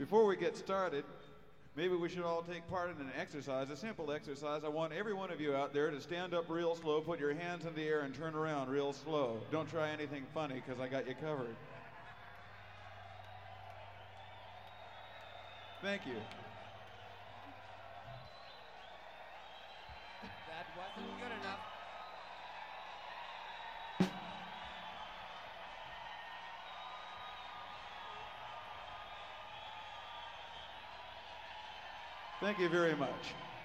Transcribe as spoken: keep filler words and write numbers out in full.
Before we get started, maybe we should all take part in an exercise, a simple exercise. I want every one of you out there to stand up real slow, put your hands in the air, and turn around real slow. Don't try anything funny, because I got you covered. Thank you. That wasn't good enough. Thank you very much.